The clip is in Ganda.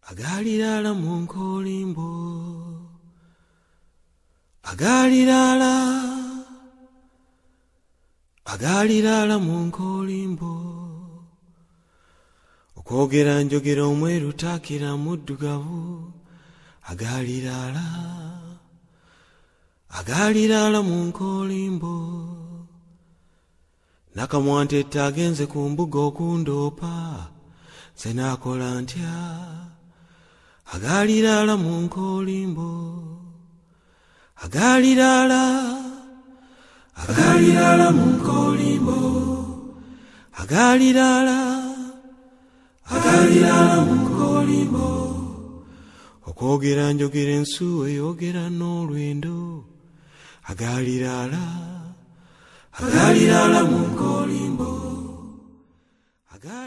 Agalirala mu nkolimbo, agalirala, agalirala mu nkolimbo, okwogera njogera omweru taakira muddugavu, agalirala, agalirala mu nkolimbo, nakamwantetta agenze ku mbuga okundoopa, nze naakola ntya? Agalirala mu nkolimbo, agalirala, agalirala mu nkolimbo, agalirala, agalirala mu nkolimbo, okwogera njogera ensuwa eyogera n'olwendo, agalirala, agalirala mu nkolimbo.